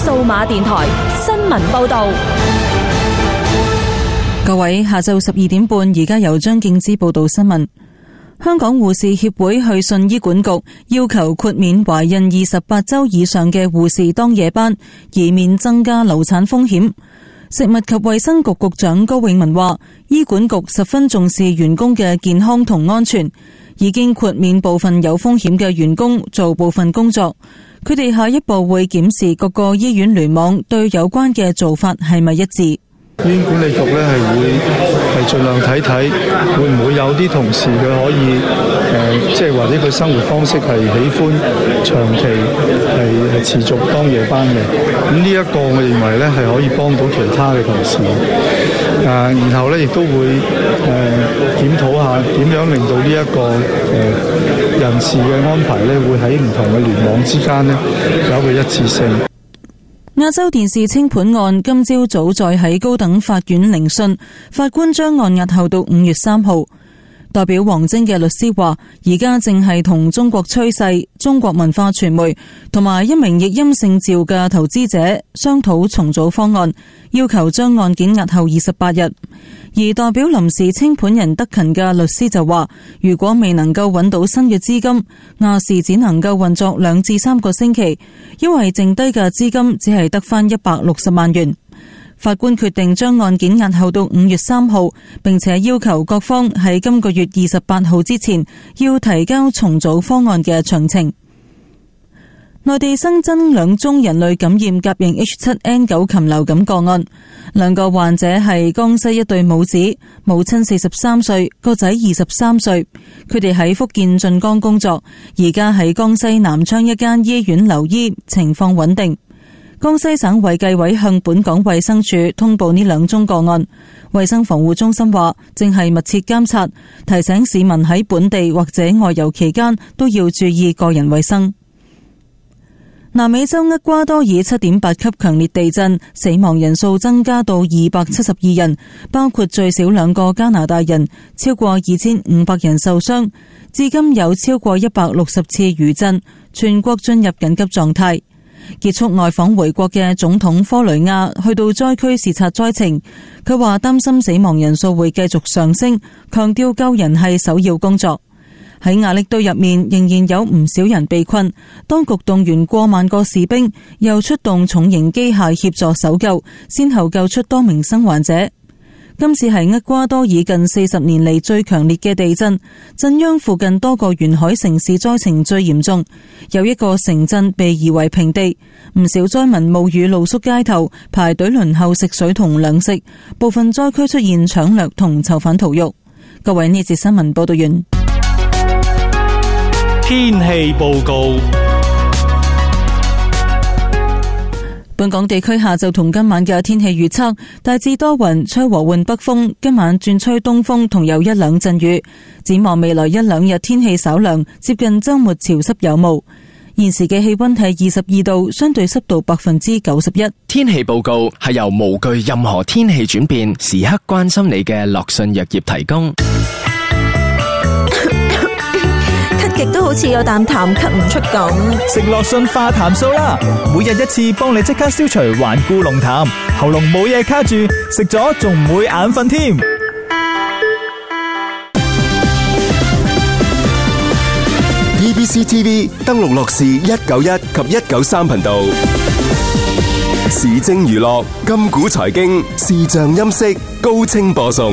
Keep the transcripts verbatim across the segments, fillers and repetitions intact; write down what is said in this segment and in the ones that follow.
數碼電台新聞報道。 各位，下晝十二點半，而家由張敬之報道新聞。香港護士協會去信醫管局，要求豁免懷孕二十八周以上嘅護士當夜班，以免增加流產風險。食物及衛生局局長高永文話，醫管局十分重視員工嘅健康同安全，已經豁免部分有風險嘅員工做部分工作。佢哋下一步會檢視各個醫院聯網對有關嘅做法係咪一致。 醫院管理局咧係會係盡量睇睇，會唔會有啲同事佢可以誒、呃，即係或者佢生活方式係喜歡長期係係持續當夜班嘅。咁呢一個我認為咧係可以幫到其他嘅同事。誒、呃，然後咧亦都會誒檢討下點樣令到呢、這、一個誒、呃、人事嘅安排咧，會喺唔同嘅聯網之間咧有一個一致性。 亞洲電視清盤案今朝早再喺高等法院聆訊，法官將案押後到五月三號。代表王晶嘅律師話，而家正係同中國趨勢、中國文化傳媒同埋一名譯音姓趙嘅投資者商討重組方案，要求將案件押後二十八日。而代表臨時清盤人德勤嘅律師就話，如果未能夠揾到新嘅資金，亞視只能夠運作兩至三個星期，因為剩低嘅資金只係得返一百六十萬元。法官決定將案件押後到五月三號，並且要求各方喺今個月二十八號之前要提交重組方案嘅詳情。內地新增兩宗人類感染甲型 H 七 N 九 禽流感個案，兩個患者係江西一對母子，母親四十三歲，個仔二十三歲，佢哋喺福建晉江工作，而家喺江西南昌一間醫院留醫，情況穩定。江西省衛計委向本港衛生署通報呢兩宗個案，衛生防護中心話正係密切監察，提醒市民喺本地或者外遊期間都要注意個人衛生。南美洲厄瓜多爾七點八級強烈地震，死亡人數增加到二百七十二人，包括最少兩個加拿大人，超過二千五百人受傷。至今有超過一百六十次餘震，全國進入緊急狀態。結束外訪回國嘅總統科雷亞去到災區視察災情，佢話擔心死亡人數會繼續上升，強調救人係首要工作。喺瓦礫堆入面仍然有唔少人被困，當局動員過萬個士兵，又出動重型機械協助搜救，先後救出多名生還者。今次係厄瓜多爾近四十年嚟最強烈嘅地震，震央附近多個沿海城市災情最嚴重，有一個城鎮被夷為平地，唔少災民冒雨露宿街頭，排隊輪候食水同糧食，部分災區出現搶掠同囚犯逃獄。各位，呢節新聞報道完。 天氣報告。 本港地區下晝同今晚嘅天氣預測，大致多雲，吹和緩北風，今晚轉吹東風，同有一兩陣雨。展望未來一兩日天氣稍涼，接近周末潮濕有霧。現時嘅氣溫係二十二度，相對濕度百分之九十一。 天氣報告係由無懼任何天氣轉變，時刻關心你嘅樂信藥業提供。 咳極都好似有啖痰咳唔出咁， 食樂信化痰素啦，每日一次幫你即刻消除頑固龍痰，喉嚨冇嘢卡住，食咗仲唔會眼瞓添。 E B C T V 登錄樂視一九一及一九三頻道，時政娛樂、金股財經、視像音色高清播送。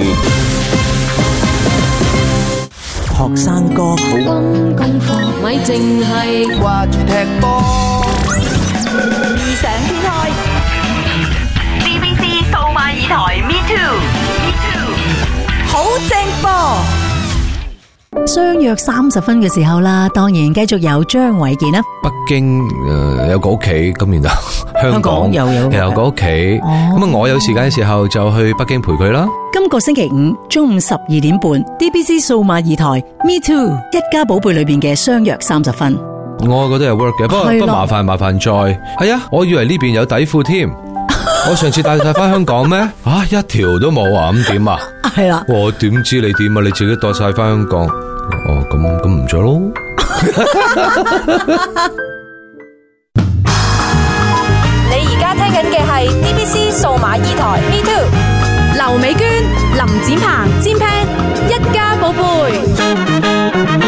學生哥好， 功課咪淨係掛住踢波。 異想天開 ，D B C 數碼二台 Me Too，Me Too， 好正波。 相約三十分嘅時候啦，當然繼續有張偉健啦。 北京誒、呃、有個屋企，咁然後香港又有有個屋企，咁啊、哦、我有時間嘅時候就去北京陪佢啦。 今個星期五中午十二點半 ，D B C 數碼二台 Me Too 一家寶貝裏邊嘅相約三十分， 我覺得有 work 嘅，不過不麻煩麻煩再係啊！我以為呢邊有底褲添，我上次帶晒翻香港咩？啊，一條都冇啊！咁點啊？ 係啦， 我點知你點啊？你自己帶晒翻香港，哦，咁咁唔着咯。 你而家數碼二台 Me Too， 劉美娟、林展鵬、尖 pan 一家寶貝。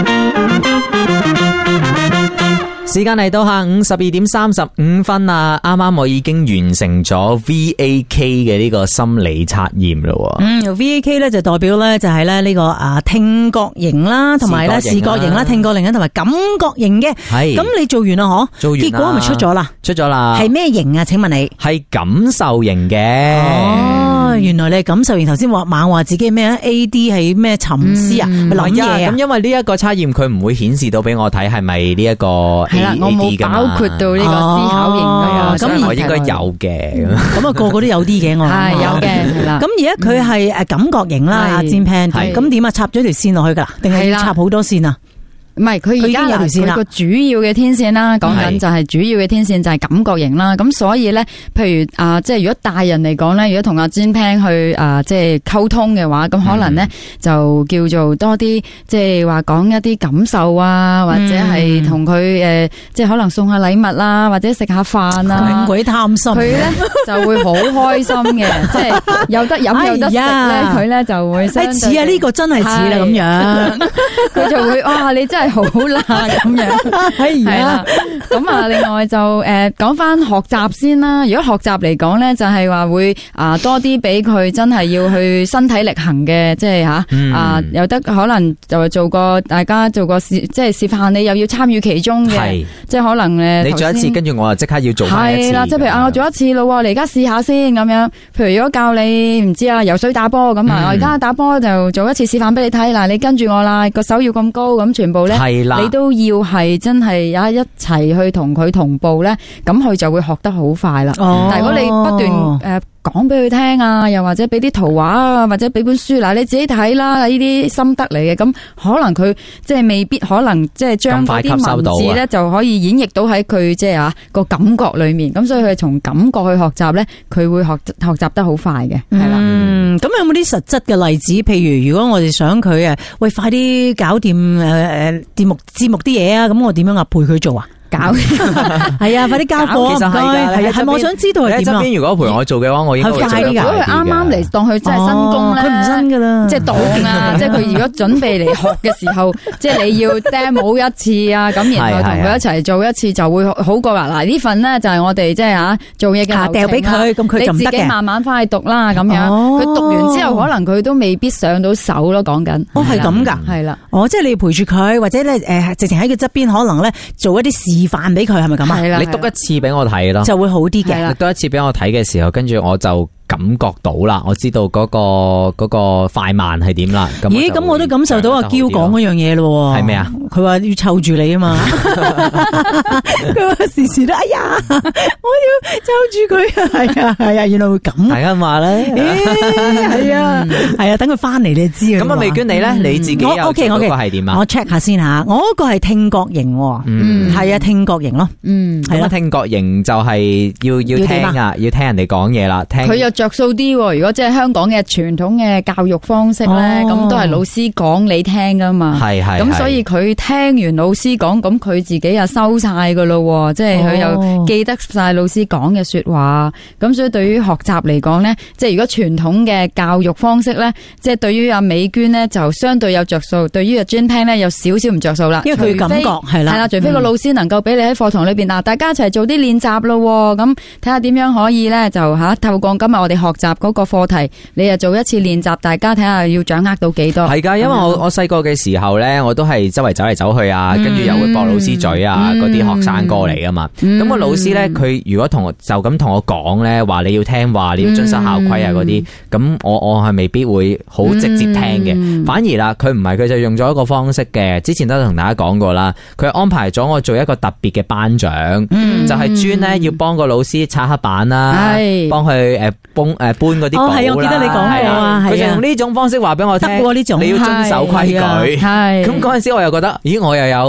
時間嚟到下午十二點三十五分啊！啱啱我已經完成咗 V A K 嘅呢個心理測驗啦。 嗯 ，V A K 咧就代表咧就係咧呢個啊聽覺型啦，同埋咧視覺型啦、聽覺型啦，同埋感覺型嘅。係。咁你做完啦嗬？做完。結果係咪出咗啦？出咗啦。係咩型啊？請問你？係感受型嘅。哦，原來你係感受型。頭先話猛話自己咩 A D 係咩沉思啊？諗嘢啊？ 咁因為呢一個測驗佢唔會顯示到俾我睇係咪呢一個。 係啦，我冇包括到呢個思考型嘅， 咁我應該有嘅。 咁啊，個個都有啲嘅，我係有嘅，係啦。 咁而家佢係誒感覺型啦，阿尖 pan，咁點啊？插咗條線落去噶，定係要插好多線啊？ 唔係，佢而家有條線啦，個主要嘅天線啦，講緊就係主要嘅天線就係感覺型啦。咁所以咧，譬如啊，即係如果大人嚟講咧，如果同阿 Jane Pan 去啊，即係溝通嘅話，咁可能咧就叫做多啲，即係話講一啲感受啊，或者係同佢誒，即係可能送下禮物啦，或者食下飯啊。 咁鬼貪心， 佢咧就會好開心嘅，即係有得飲有得食咧，佢咧就會相對似啊！呢個真係似啦咁樣， 佢就會哇！你真係好啦咁樣，係啦。咁啊，另外就誒講翻學習先啦。如果學習嚟講咧，就係話會啊多啲俾佢真係要去身體力行嘅，即係吓啊有得可能就做個大家做個示即係示範，你又要參與其中嘅，即係可能誒你做一次，跟住我就即刻要做翻一次。係啦， 即係譬如啊，我做一次咯，你而家試下先咁樣。譬如如果教你唔知啊游水打波咁啊，我而家打波就做一次示範俾你睇。嗱，你跟住我啦，個手要咁高咁，全部咧。你都要係真係有一齊去同佢同步咧，咁佢就會學得好快啦。哦、但係如果你不斷誒講俾佢聽啊，又或者俾啲圖畫啊，或者俾本書，嗱你自己睇啦，呢啲心得嚟嘅，咁可能佢即係未必可能即係將嗰啲文字咧就可以演繹到喺佢即係啊個感覺裏面。咁所以佢從感覺去學習咧，佢會學學習得好快嘅，係啦。 嗯，咁有冇啲實質嘅例子？譬如如果我哋想佢誒，喂，快啲搞掂誒誒節目節目啲嘢啊，咁我點樣啊陪佢做啊？搞係啊，快啲交貨， 其實係噶， 係係我想知道係點啊？ 側邊如果陪我做嘅話，我應該會做得快啲嘅。 如果佢啱啱嚟當佢真係新工咧， 佢唔新噶啦， 即係動啊！即係佢如果準備嚟學嘅時候，即係你要 demo 一次啊，咁然後同佢一齊做一次就會好過啦。嗱，呢份呢就係我哋即係吓做嘢嘅掉俾佢，咁佢就唔得嘅。 你自己慢慢翻去讀啦，咁樣佢讀完之後，可能佢都未必上到手咯。講緊哦，係咁噶， 係啦， 哦，即係你要陪住佢，或者咧誒，直情喺佢側邊，可能咧做一啲示範俾佢，係咪咁啊？ 你讀一次俾我睇咯， 就會好啲嘅。 你讀一次俾我睇嘅時候，跟住我就感覺到啦，我知道嗰個嗰個快慢係點啦。 咦，咁我都感受到阿嬌講嗰樣嘢咯。係咩啊？佢話要湊住你啊嘛。佢話時時都哎呀，我要湊住佢啊。係啊係啊，原來會咁。 大家話咧， 係啊係啊，等佢翻嚟你就知啊。 咁啊，美娟你咧，你自己有嗰個係點啊？ 我 check 下先吓，我嗰個係聽覺型。嗯，係啊，聽覺型咯。嗯， 咁啊，聽覺型就係要要聽啊，要聽人哋講嘢啦。聽佢又着數啲，如果即係香港嘅傳統嘅教育方式咧，咁都係老師講你聽噶嘛。係係。咁所以佢聽完老師講，咁佢自己又收晒噶咯，即係佢又記得晒老師講嘅說話。咁所以對於學習嚟講咧，即係如果傳統嘅教育方式咧，即係對於阿美娟咧就相對有着數，對於阿 Jane Pan 咧有少少唔着數啦。 因為佢感覺係啦， 係啦，除非個老師能夠俾你喺課堂裏邊嗱，大家一齊做啲練習咯，咁睇下點樣可以咧就吓透過今日我哋學習嗰個課題，你又做一次練習，大家睇下要掌握到幾多。 係噶，因為我我細個嘅時候咧，我都係周圍走嚟走去啊，跟住又會駁老師嘴啊，嗰啲學生哥嚟噶嘛。咁個老師咧，佢如果同我就咁同我講咧，話你要聽話，你要遵守校規啊嗰啲，咁我我係未必會好直接聽嘅。反而啦，佢唔係，佢就用咗一個方式嘅。之前都同大家講過啦，佢安排咗我做一個特別嘅班長，就係專咧要幫個老師擦黑板啦，幫佢誒搬誒搬嗰啲簿啦。係，我記得你講過啊，佢就用呢種方式話俾我聽，你要遵守規矩。係咁嗰陣時，我又覺得，咦，我又有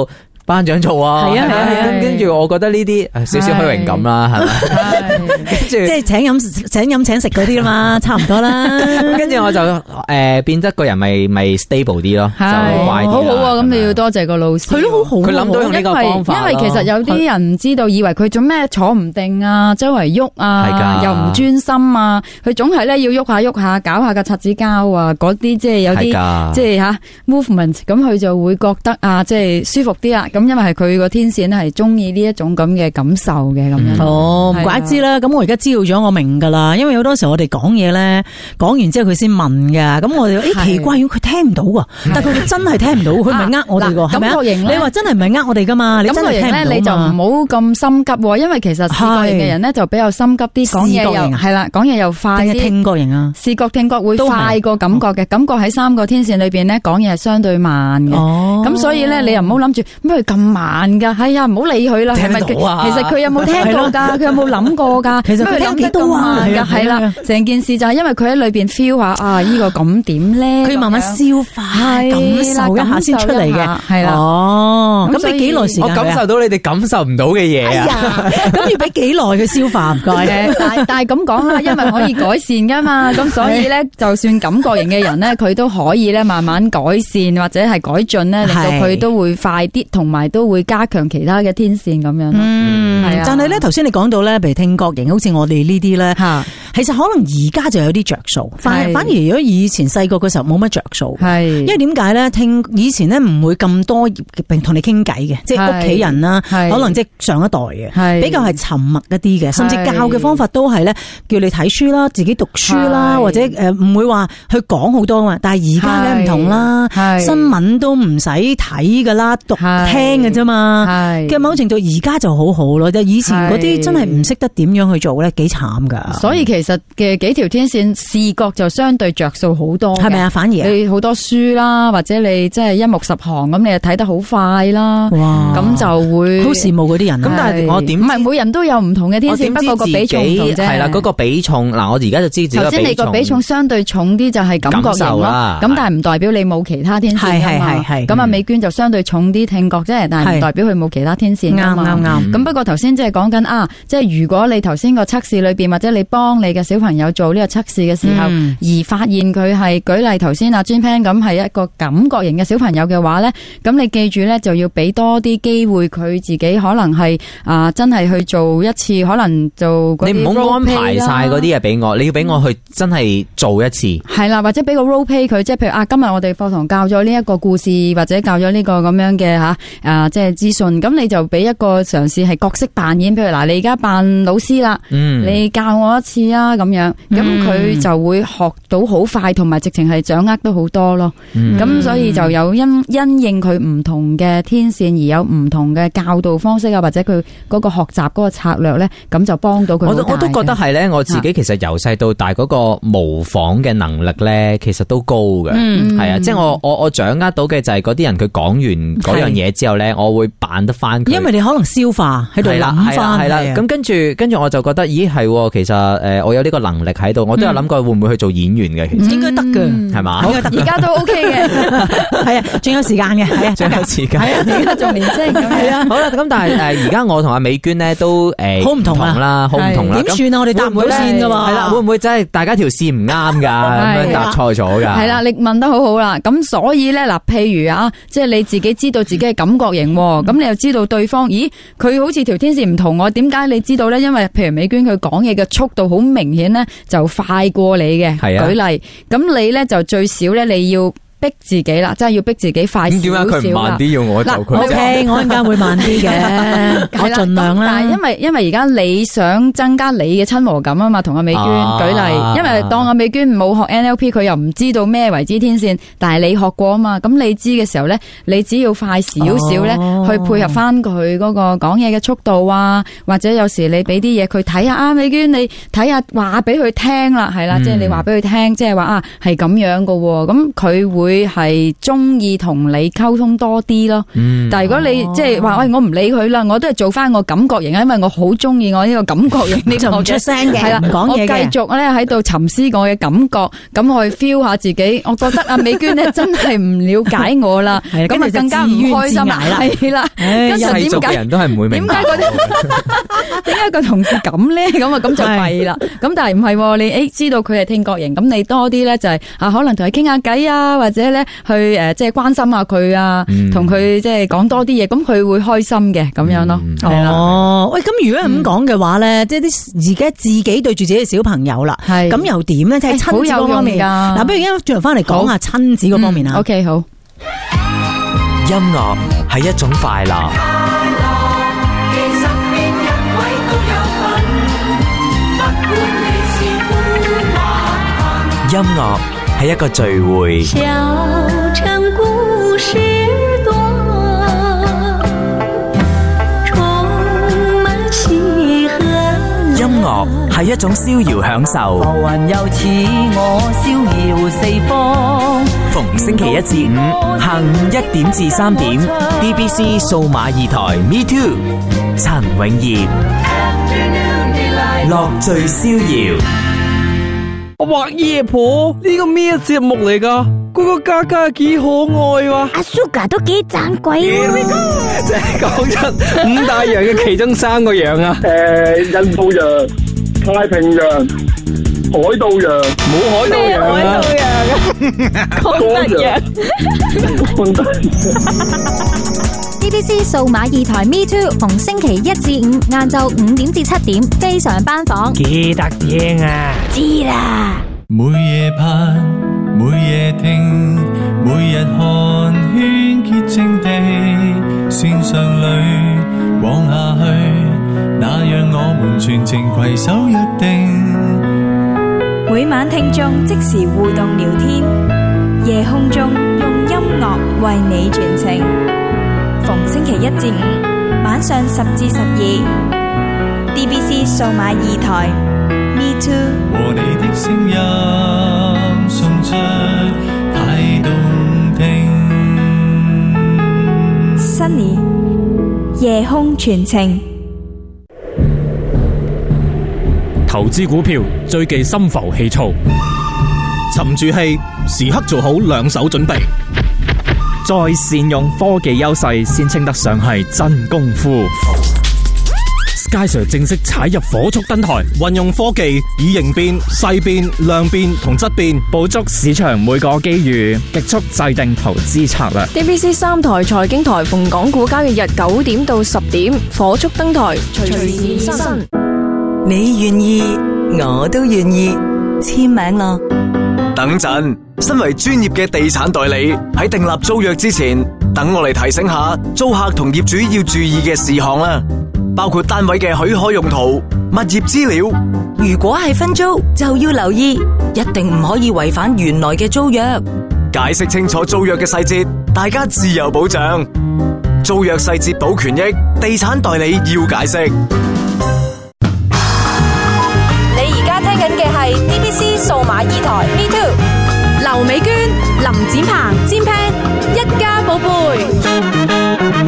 班長做啊， 係啊係啊， 咁跟住我覺得呢啲少少虛榮感啦，係咪？跟住即係請飲請飲請食嗰啲嘛，差唔多啦。 跟住我就誒變得個人咪咪 stable 啲咯，就乖啲。 好好啊，咁你要多謝個老師， 佢都好好， 佢諗到用呢個方法。 因為其實有啲人唔知道，以為佢做咩坐唔定啊，周圍喐啊，又唔專心啊，佢總係咧要喐下喐下，搞下個擦紙膠啊，嗰啲即係有啲即係吓 movement，咁佢就會覺得啊，即係舒服啲啦。咁因為係佢個天線咧係中意呢一種咁嘅感受嘅咁樣。 哦，唔怪之啦。咁我而家知道咗，我明噶啦。因為好多時候我哋講嘢咧，講完之後佢先問噶。咁我哋誒奇怪，佢聽唔到啊，但係佢真係聽唔到，佢唔係呃我哋噶，係咪啊？你話真係唔係呃我哋噶嘛？你真係聽唔到嘛？ 咧你就唔好咁心急，因為其實視覺型嘅人咧就比較心急啲，講嘢又係啦，講嘢又快啲。 聽覺型啊， 視覺聽覺會快過感覺嘅，感覺喺三個天線裏邊咧講嘢係相對慢嘅。哦，咁所以咧你又唔好諗住乜佢咁慢噶，係啊，唔好理佢啦。係咪？其實佢有冇聽過噶？佢有冇諗過噶？ 其實佢聽幾多啊？ 係啦，成件事就係因為佢喺裏邊 feel 下啊，呢個咁點咧？ 佢慢慢消化、感受一下先出嚟嘅， 係啦。 哦，咁俾幾耐時間？ 我感受到你哋感受唔到嘅嘢啊！ 咁要俾幾耐佢消化？唔該。 但但係咁講啦，因為可以改善噶嘛，咁所以咧，就算感覺型嘅人咧，佢都可以咧慢慢改善或者係改進咧，令到佢都會快啲，同埋都會加強其他嘅天線咁樣。 嗯，係啊。但係咧，頭先你講到咧，譬如聽覺型，好似我哋呢啲咧，其實可能而家就有啲着數，反反而如果以前細個嘅時候冇乜着數，係因為點解咧？聽以前咧唔會咁多並同你傾偈嘅，即係屋企人啦，可能即係上一代嘅，比較係沉默一啲嘅，甚至教嘅方法都係咧叫你睇書啦，自己讀書啦，或者誒唔會話去講好多嘛。但係而家咧唔同啦，新聞都唔使睇噶啦，讀聽嘅啫嘛。嘅某程度而家就好好咯，即係以前嗰啲真係唔識得點樣去做咧，幾慘噶。 所以其實嘅幾條天線視覺就相對着數好多， 係咪啊？反而你好多書啦，或者你即係一目十行咁，你就睇得好快啦。哇！咁就會好羨慕嗰啲人。 咁但係我點？ 唔係每人都有唔同嘅天線，不過個比重唔同啫。 係啦，嗰個比重嗱，我而家就知自己個比重。頭先你個比重相對重啲，就係感覺型咯。咁但係唔代表你冇其他天線㗎嘛。係係係。咁啊，美娟就相對重啲聽覺啫，但係唔代表佢冇其他天線㗎嘛。啱啱啱。咁不過頭先即係講緊啊，即係如果你頭先個測試裏邊，或者你幫你嘅小朋友做呢個測試嘅時候，嗯、而發現佢係舉例頭先阿 Jane Pan 咁係一個感覺型嘅小朋友嘅話咧，咁你記住咧就要俾多啲機會佢自己，可能係啊、呃、真係去做一次，可能做嗰啲 role play 啦。你唔好安排晒嗰啲嘢俾我，你要俾我去真係做一次。係啦，或者俾個 role play 佢，即係譬如啊，今日我哋課堂教咗呢一個故事，或者教咗呢個咁樣嘅吓啊，即係資訊，咁你就俾一個嘗試係角色扮演，譬如嗱，你而家扮老師啦，嗯、你教我一次啊，咁樣，咁佢、嗯、就會學到好快，同埋直情係掌握到好多咯。咁、嗯、所以就有因因應佢唔同嘅天線而有唔同嘅教導方式啊，或者佢嗰個學習嗰個策略咧，咁就幫到佢。我我都覺得係咧，我自己其實由細到大嗰個模仿嘅能力咧，其實都高嘅。係、嗯、啊，即係我我我掌握到嘅就係嗰啲人佢講完嗰樣嘢之後咧，我會扮得翻佢。 因為你可能消化喺度諗翻。 係啦，咁跟住跟住我就覺得，咦係，其實誒我有呢個能力喺度，我都有諗過會唔會去做演員嘅。其實應該得嘅，係嘛？ 而家都 OK 嘅， 係啊，仲有時間嘅，係啊， 仲有時間， 係啊，而家仲年輕咁係啊。 好啦，咁但係誒而家我同阿美娟咧都誒好唔同啦，好唔同啦。 點算啊？我哋答唔到線噶嘛？ 係啦，會唔會真係大家條線唔啱噶？咁樣答錯咗噶？ 係啦，你問得好好啦。咁所以咧嗱，譬如啊，即係你自己知道自己係感覺型，咁你又知道對方，咦，佢好似條天線唔同我，點解你知道咧？因為譬如美娟佢講嘢嘅速度好明顯咧，就快過你嘅。係啊。舉例，咁你咧就最少咧，你要逼自己啦，真係要逼自己快少少。點解佢唔慢啲要我就佢？ O K， 我陣間會慢啲嘅，我盡量啦。 但係因為因為而家你想增加你嘅親和感啊嘛，同阿美娟、啊、舉例，因為當阿美娟冇學 N L P， 佢又唔知道咩為之天線，但係你學過啊嘛，咁你知嘅時候咧，你只要快少少咧，去配合翻佢嗰個講嘢嘅速度啊，或者有時你俾啲嘢佢睇下啊，美娟你睇下話俾佢聽啦，係啦，即係、嗯、你話俾佢聽，即係話啊係咁樣噶，咁佢會。 會係中意同你溝通多啲咯。嗯、但係如果你、哦、即係話喂，我唔理佢啦，我都係做翻我感覺型，因為我好中意我呢個感覺型呢個唔出聲嘅， 係啦， 唔講嘢嘅， 我繼續咧喺度沉思我嘅感覺，咁去 feel 下自己。我覺得阿美娟咧真係唔了解我啦，咁啊更加唔開心啦，係啦。跟住點解人都係唔會明白？ 點解點解個同事咁咧？咁啊咁就弊啦。咁但係唔係你誒知道佢係聽覺型，咁你多啲咧就係啊可能同佢傾下偈啊，或者咧去誒即係關心下佢啊，同佢即係講多啲嘢，咁佢會開心嘅咁樣咯。係啦。 哦，喂，咁如果係咁講嘅話咧，即係啲而家自己對住自己嘅小朋友啦，係咁又點咧？即係親子嗰方面。嗱，不如而家轉頭翻嚟講下親子嗰方面啊。 OK， 好。 音樂係一種快樂。音樂係一個聚會。 小城故事多，充滿喜和。 音樂係一種逍遙享受。 浮雲又似我逍遙四方。 逢星期一至五下午一點至三點 ，D B C 數碼二台 Me Too， 陳永業，樂聚逍遙。 我話爺婆呢個咩節目嚟噶？嗰個嘉嘉幾可愛哇！ 阿 Suga 都幾盞鬼喎！ 即係講出五大洋嘅其中三個洋啊！ 誒，印度洋、太平洋、海盜洋，冇海盜洋啊！ 海盜洋啊！ 康德洋。 D B C 數碼二台 Me Too， 逢星期一至五晏晝五點至七點，非常班房。 記得聽啊！ 知啦。 每夜盼，每夜聽，每日看，圈潔淨地線上裏往下去，那讓我們全程攜手約定。 每晚聽眾即時互動聊天，夜空中用音樂為你傳情。逢星期一至五晚上十至十二 ，D B C 數碼二台 Me Too。 和你的聲音送出太動聽。 Sunny 夜空傳情。 投資股票最忌心浮氣躁，沉住氣，時刻做好兩手準備。再善用科技優勢，先稱得上係真功夫。Sky Sir 正式踩入火速登台，運用科技以形變、勢變、量變同質變，捕捉市場每個機遇，極速制定投資策略。 D B C 三台財經台逢港股交易日九點到十點，火速登台，隨時現身。 你願意，我都願意，簽名啦！ 等陣，身為專業嘅地產代理，喺訂立租約之前，等我嚟提醒下租客同業主要注意嘅事項啦，包括單位嘅許可用途、物業資料。 如果係分租，就要留意，一定唔可以違反原來嘅租約。 解釋清楚租約嘅細節，大家自有保障。租約細節保權益，地產代理要解釋。 聽緊嘅係 D B C 數碼二台 Me Too， 劉美娟、林展鵬、尖聽一家寶貝。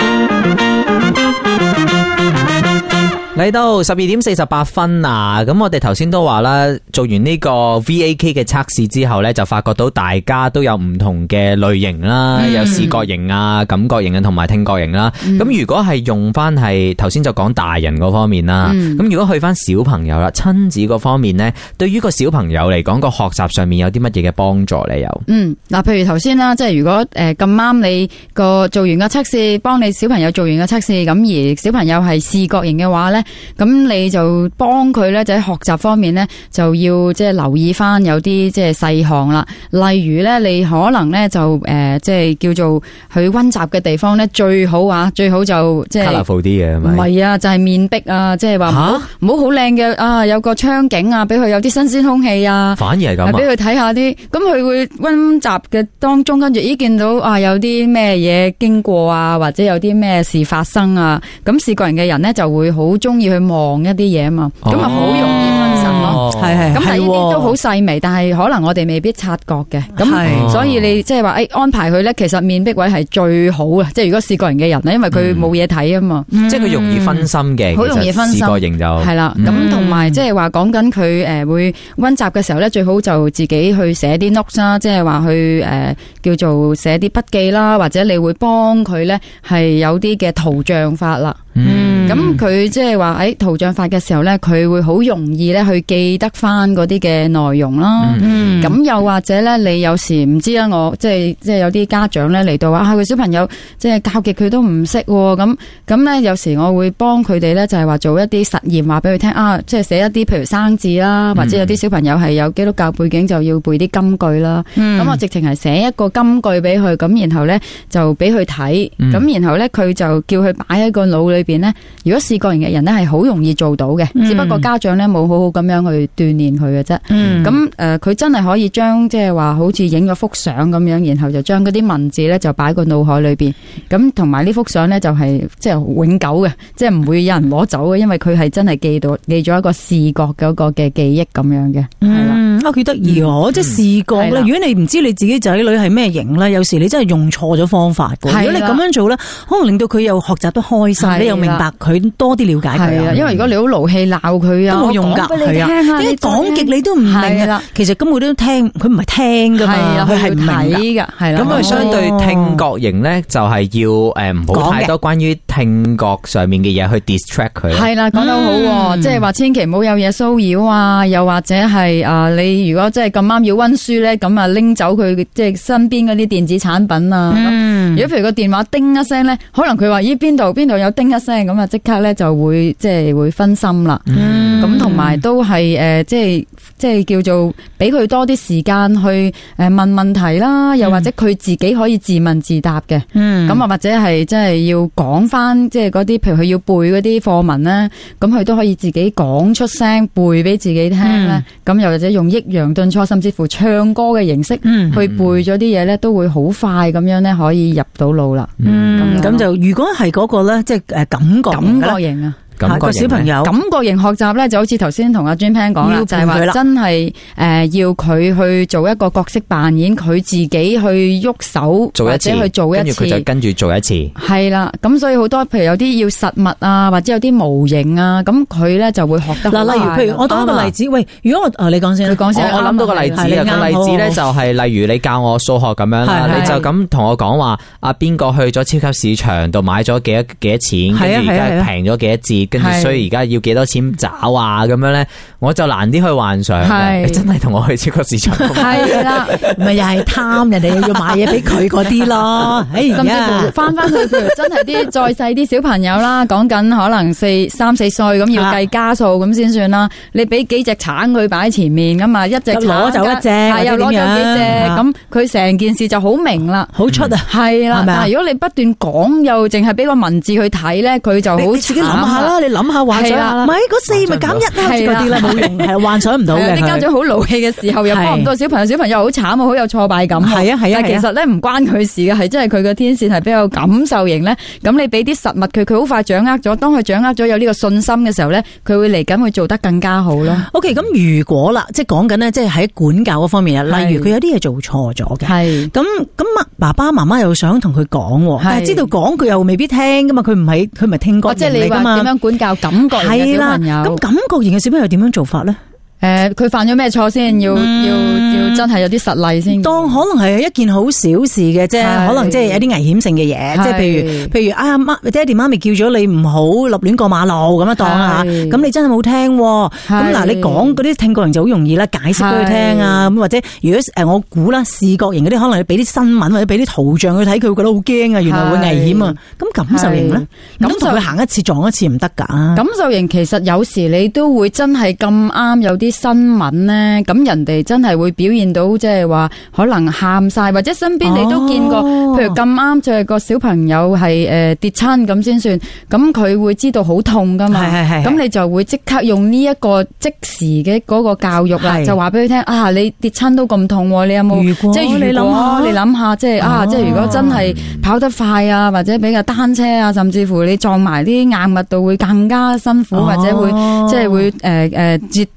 嚟到十二點四十八分啊！咁我哋頭先都話啦，做完呢個 V A K 嘅測試之後呢，就發覺到大家都有唔同嘅類型啦，嗯、有視覺型啊、感覺型啊同埋聽覺型啦。咁、嗯、如果係用翻係頭先就講大人嗰方面啦，咁、嗯、如果去翻小朋友啦、親子嗰方面呢，對於個小朋友嚟講個學習上面有啲乜嘢嘅幫助呢？有嗯嗱，譬如頭先啦，即係如果誒咁啱你個做完個測試，幫你小朋友做完個測試，咁而小朋友係視覺型嘅話呢。咁你就幫佢咧，就喺學習方面咧，就要即係留意翻有啲即係細項啦。例如咧，你可能咧就誒，即係叫做去溫習嘅地方咧，最好啊，最好就即係 colourful 啲嘅，唔係啊，就係面壁啊，即係話唔好唔好好靚嘅啊，有個窗景啊，俾佢有啲新鮮空氣啊， 反而係咁啊， 俾佢睇下啲，咁佢會溫習嘅當中，跟住咦見到啊有啲咩嘢經過啊，或者有啲咩事發生啊，咁視覺型嘅人咧就會好中意去望一啲嘢啊嘛，咁啊好容易分散咯。 係係， 咁但係呢啲都好細微，但係可能我哋未必察覺嘅。咁所以你即係話誒安排佢咧，其實面壁位係最好嘅。即係如果視覺型嘅人咧，因為佢冇嘢睇啊嘛， 即係佢容易分心嘅， 好容易分心。 視覺型就係啦。咁同埋即係話講緊佢誒會溫習嘅時候咧，最好就自己去寫啲 notes 啦，即係話去誒叫做寫啲筆記啦，或者你會幫佢咧係有啲嘅圖像法啦。嗯，咁佢即係話喺圖像法嘅時候咧，佢會好容易咧去記得翻嗰啲嘅內容啦。嗯，咁又或者咧，你有時唔知啦，我即係即係有啲家長咧嚟到話啊，佢小朋友即係教極佢都唔識，咁咁咧有時我會幫佢哋咧就係話做一啲實驗，話俾佢聽啊，即係寫一啲譬如生字啦，或者有啲小朋友係有基督教背景就要背啲金句啦。咁、嗯、我直情係寫一個金句俾佢，咁然後咧就俾佢睇，咁、嗯、然後咧佢就叫佢擺喺個腦裏邊咧。如果視覺型嘅人咧係好容易做到嘅，嗯、只不過家長咧冇好好咁樣去鍛煉佢嘅啫。咁誒、嗯，佢、呃、真係可以將即係話好似影咗幅相咁樣，然後就將嗰啲文字咧就擺個腦海裏邊。咁同埋呢幅相咧就係即係永久嘅，即係唔會有人攞走嘅，因為佢係真係記到記咗一個視覺嗰個嘅記憶咁樣嘅。係啦、 嗯，啊幾得意喎！即係視覺咧，如果你唔知你自己仔女係咩型咧，有時你真係用錯咗方法。如果你咁樣做咧，可能令到佢又學習得開心，你又明白佢多啲了解佢啊。 因為如果你好勞氣鬧佢啊， 都冇用噶。係啊，你講極你都唔明啊。其實根本都聽，佢唔係聽噶嘛，佢係唔明噶。係啦， 咁佢相對聽覺型咧，就係要誒唔好太多關於聽覺上面嘅嘢去 distract 佢。 係啦，講得好，即係話千祈唔好有嘢騷擾啊，又或者係啊，你如果真係咁啱要溫書咧，咁啊拎走佢即係身邊嗰啲電子產品啊。如果譬如個電話叮一聲咧，可能佢話咦邊度邊度有叮一聲，咁啊即刻咧就會即係會分心啦。咁同埋都係誒即係即係叫做俾佢多啲時間去誒問問題啦，又或者佢自己可以自問自答嘅。咁啊或者係即係要講翻即係嗰啲譬如佢要背嗰啲課文咧，咁佢都可以自己講出聲背俾自己聽咧。咁又或者用抑揚頓挫，甚至乎唱歌嘅形式去背咗啲嘢咧，都會好快咁樣咧可以入到腦啦。 嗯，咁就如果係嗰個咧，即係誒感覺感覺型啊。 個小朋友感覺型學習咧，就好似頭先同阿 Jane Pan 講啦，就係話真係誒要佢去做一個角色扮演，佢自己去喐手做一次， 或者去做一次， 跟住佢就跟住做一次。 係啦，咁所以好多譬如有啲要實物啊，或者有啲模型啊，咁佢咧就會學得好快。 嗱，例如譬如我當一個例子，喂，如果我誒你講先， 你講先， 我諗到個例子啊，個例子咧就係例如你教我數學咁樣啦，你就咁同我講話啊邊個去咗超級市場度買咗幾多幾多錢，跟住而家平咗幾多折，跟住所以而家要幾多錢找啊咁樣咧，我就難啲去幻想。你真係同我去超級市場， 係啦， 咪又係貪人哋要買嘢俾佢嗰啲咯。 甚至乎翻翻去，譬如真係啲再細啲小朋友啦，講緊可能四三四歲咁要計加數咁先算啦。你俾幾隻橙佢擺喺前面咁啊，一隻攞走一隻， 係又攞走幾隻，咁佢成件事就好明啦， 好出啊。 係啦，但係如果你不斷講又淨係俾個文字去睇咧，佢就好慘。 你自己諗下啦，你諗下幻想下，咪嗰四咪減一啦，嗰啲啦冇用，係幻想唔到嘅。 啲家長好勞氣嘅時候，又幫唔到小朋友，小朋友好慘啊，好有挫敗感。 係啊係啊， 但係其實咧唔關佢事嘅，係真係佢嘅天線係比較感受型咧。咁你俾啲實物佢，佢好快掌握咗。當佢掌握咗有呢個信心嘅時候咧，佢會嚟緊會做得更加好咯。 OK，咁如果啦，即係講緊咧，即係喺管教嗰方面啊，例如佢有啲嘢做錯咗嘅，係咁咁爸爸媽媽又想同佢講，但係知道講佢又未必聽噶嘛，佢唔係佢唔係聽覺型嚟噶嘛。 即係你話點樣管教感覺型嘅小朋友？ 咁感覺型嘅小朋友點樣做法咧？ 誒，佢犯咗咩錯先？要要要真係有啲實例先。 當可能係一件好小事嘅啫，可能即係有啲危險性嘅嘢，即係譬如譬如啊媽爹哋媽咪叫咗你唔好立亂過馬路咁樣當啊，咁你真係冇聽。咁嗱，你講嗰啲聽覺型就好容易啦，解釋俾佢聽啊。咁或者如果誒我估啦，視覺型嗰啲可能你俾啲新聞或者俾啲圖像佢睇，佢會覺得好驚啊，原來會危險啊。咁感受型咧，咁同佢行一次撞一次唔得噶。 感受型其實有時你都會真係咁啱有啲新聞咧，咁人哋真係會表現到即係話可能喊晒，或者身邊你都見過，哦、譬如咁啱就係個小朋友係誒跌親咁先算，咁佢會知道好痛噶嘛，咁你就會即刻用呢一個即時嘅嗰個教育啦，就話俾佢聽啊，你跌親都咁痛，你有冇即係你諗下，你諗下即係啊，即係如果真係跑得快啊，或者比較單車啊，甚至乎你撞埋啲硬物度會更加辛苦，哦、或者會即係會誒誒截截斷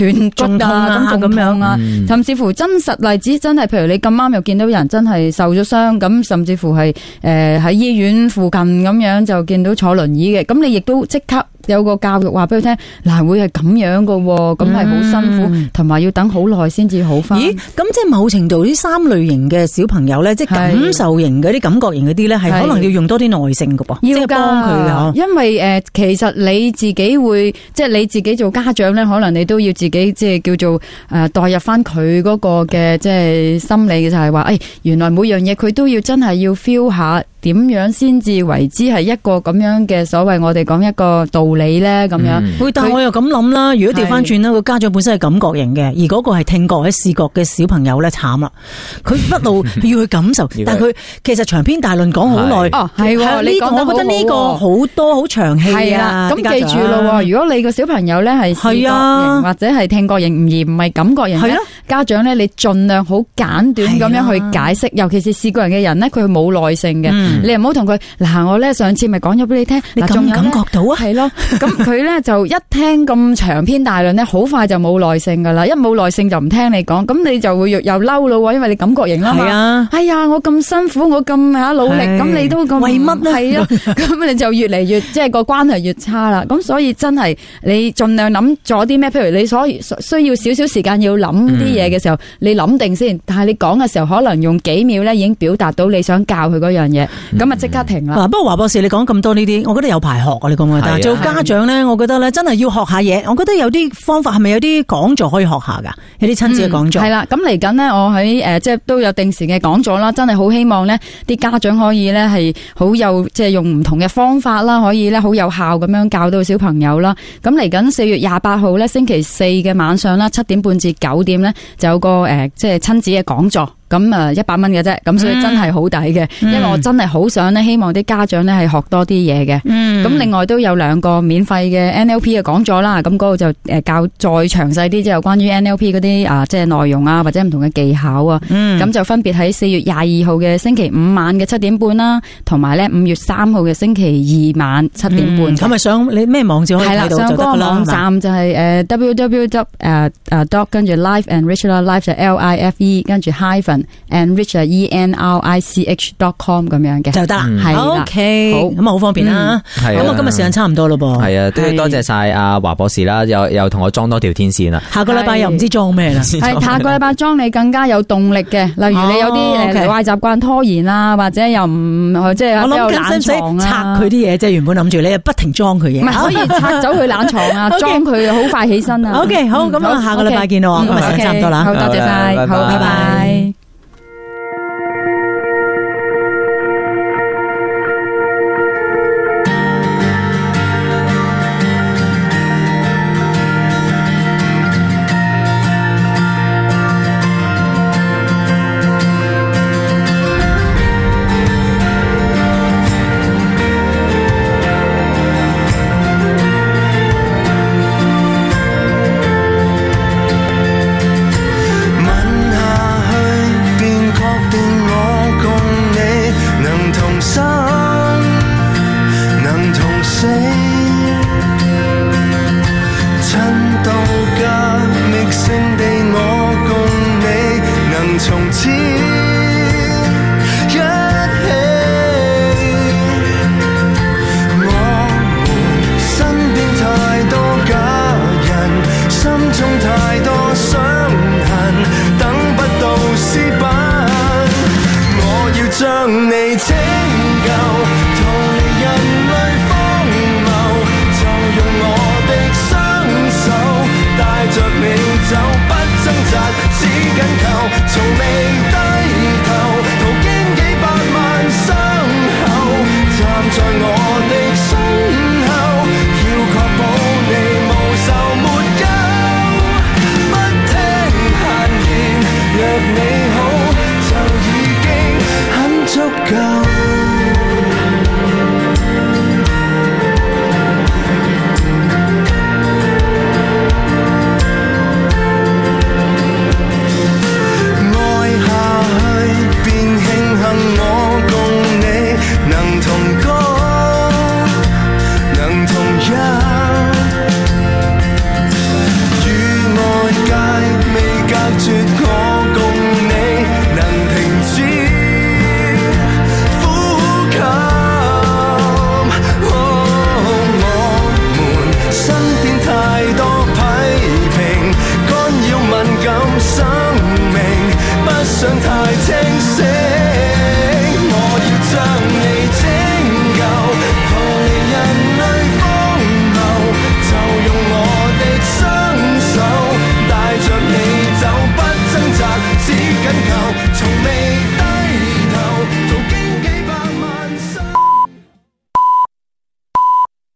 斷骨啊咁樣啊，甚至乎真實例子真係，譬如你咁啱又見到人真係受咗傷，咁甚至乎係誒喺醫院附近咁樣就見到坐輪椅嘅，咁你亦都即刻有個教育話俾佢聽，嗱會係咁樣噶，咁係好辛苦，同埋要等好耐先至好翻。咦，咁即係某程度呢三類型嘅小朋友咧，即係感受型嗰啲、感覺型嗰啲咧，係可能要用多啲耐性噶噃，即係幫佢嘅。 因為誒、呃，其實你自己會，即係你自己做家長咧，可能你都要自己即係叫做誒、呃、代入翻佢嗰個嘅即係心理嘅，就係話誒，原來每樣嘢佢都要真係要 feel 下。點樣先至為之係一個咁樣嘅所謂我哋講一個道理咧咁樣？ 會、嗯，但係我又咁諗啦。如果調翻轉啦，個家長本身係感覺型嘅，而嗰個係聽覺或者視覺嘅小朋友咧，慘啦。佢一路要去感受，但係佢其實長篇大論講好耐。哦，係，你講，我覺得呢個好多好長氣啊。咁記住咯，如果你個小朋友咧係視覺型或者係聽覺型，而唔係感覺型咧，家長咧你盡量好簡短咁樣去解釋，尤其是視覺型嘅人咧，佢冇耐性嘅。嗯你唔好同佢嗱，我咧上次咪講咗俾你聽，你咁感覺到啊？係咯，咁佢咧就一聽咁長篇大論咧，好快就冇耐性噶啦，一冇耐性就唔聽你講，咁你就會又嬲咯，因為你感覺型啦嘛。係啊，哎呀，我咁辛苦，我咁吓努力，咁你都咁為乜咧？係啊，咁你就越嚟越即係個關係越差啦。咁所以真係你盡量諗咗啲咩？譬如你所需要少少時間要諗啲嘢嘅時候，你諗定先。但係你講嘅時候，可能用幾秒咧已經表達到你想教佢嗰樣嘢。咁啊，即刻停啦！不過華博士，你講咁多呢啲，我覺得有排學啊！你覺唔覺得？做家長咧，我覺得咧，真係要學下嘢。我覺得有啲方法，係咪有啲講座可以學下噶？有啲親子嘅講座。係啦，咁嚟緊呢，我喺誒，即係都有定時嘅講座啦。真係好希望咧，啲家長可以咧係好有，即係用唔同嘅方法啦，可以咧好有效咁樣教到小朋友啦。咁嚟緊四月廿八號咧，星期四嘅晚上啦，七點半至九點咧，就有個誒，即係親子嘅講座。咁啊，一百蚊嘅啫，咁所以真係好抵嘅，因為我真係好想咧，希望啲家長咧係學多啲嘢嘅。咁、嗯、另外都有兩個免費嘅 N L P 嘅講座啦，咁嗰度就誒教再詳細啲，即係有關於 N L P 嗰啲啊，即係內容啊，或者唔同嘅技巧啊。咁、嗯、就分別喺四月廿二號嘅星期五晚嘅七點半啦，同埋咧五月三號嘅星期二晚七點半。咁咪上你咩網址可以睇到就得啦？上嗰個網站就係誒 w w w 誒誒 dot 跟住 life enrich 啦 ，life 就 L I F E 跟住 hyphen enrich E N R I C H dot com 咁樣嘅就得啦，係啦 ，OK， 好咁啊，好方便啦。咁啊，今日時間差唔多咯噃，係啊，都要多謝晒阿華博士啦，又又同我裝多條天線啦。下個禮拜又唔知裝咩啦，係下個禮拜裝你更加有動力嘅，例如你有啲誒壞習慣拖延啦，或者又唔即係我諗懶床啊，拆佢啲嘢，即係原本諗住你不停裝佢嘢，唔係可以拆走佢懶床啊，裝佢好快起身啊。OK， 好，咁啊，下個禮拜見咯，咁啊，時間差唔多啦，好多謝晒，好，拜拜。